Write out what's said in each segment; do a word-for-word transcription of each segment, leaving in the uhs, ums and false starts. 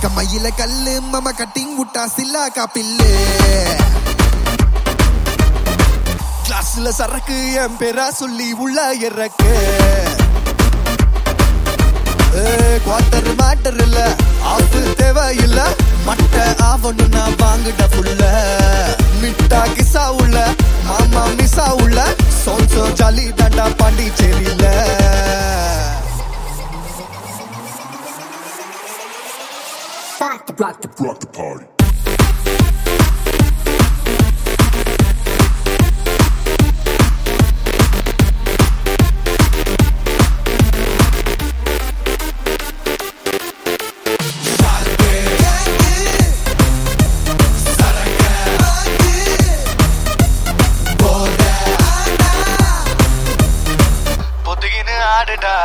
கம்மையில கல்லு மாமா கட்டிங் விட்டா சில்லா காப்பில்லு கிளாஸ்ல சரக்கு என் பேரா சொல்லி உள்ள இறக்கு குவார்டர் மேட்டர் இல்ல ஆப்பு தேவை இல்ல மட்ட ஆவணும்னா வாங்கிட்ட புள்ள மிட்டா கிசா உள்ள மாமா மிசா உள்ள சோன்சோ ஜாலி தாண்டா பாண்டிச்சேரியில Rock the, rock the, rock the party. பொத்துகின்னு ஆடுடா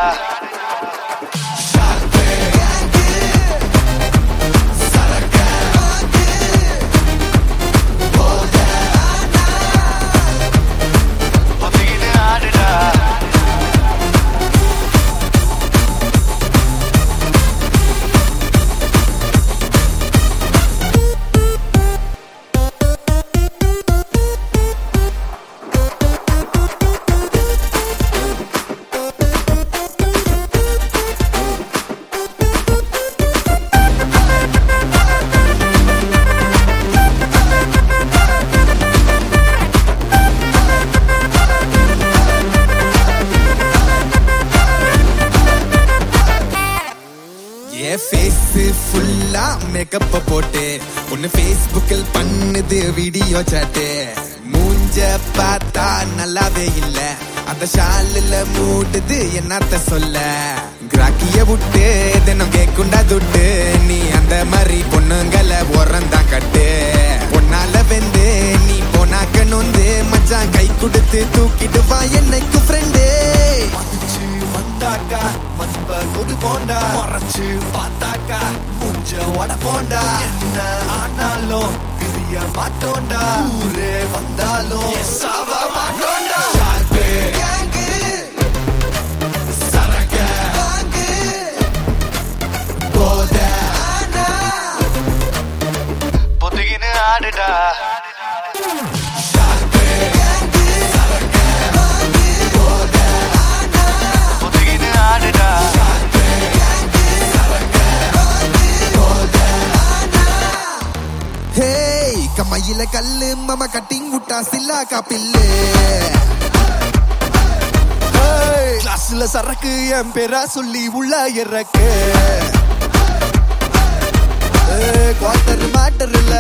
ஃபுல்லா மேக்கப் போட்டு ஒன்னு ஃபேஸ்புக்கில் பண்ணுது வீடியோ சாட்டு மூஞ்ச பார்த்தா நல்லாவே இல்ல அந்த ஷாலில் மூடுது என்னத்த சொல்ல கிராக்கிய விட்டு தினம் கேக்குண்டா துட்டு நீ அந்த மாதிரி பொண்ணுங்களை உரந்தான் கட்டு பொண்ணால வெந்து நீ போனாக்க நொந்து மச்சான் கை கொடுத்து தூக்கிட்டு வா என்னைக்கு ஃப்ரெண்டு வந்தாக்கா மஸ்ப கொடு போண்டா மறைச்சு பார்த்தாக்கா முஞ்ச வட போண்டா என்ன ஆனாலும் பிரிய மாட்டோண்டா ஊரே வந்தாலும் சாவ மாட்டோண்டா சரக்க போத பொத்துகின்னு ஆடுடா கம்மையில கல்லு மாமா கட்டிங் விட்டா சில்லா காப்பில்லு கிளாஸ்ல சரக்கு என் பேரா சொல்லி உள்ள இறக்கு குவார்டர் மேட்டர் இல்ல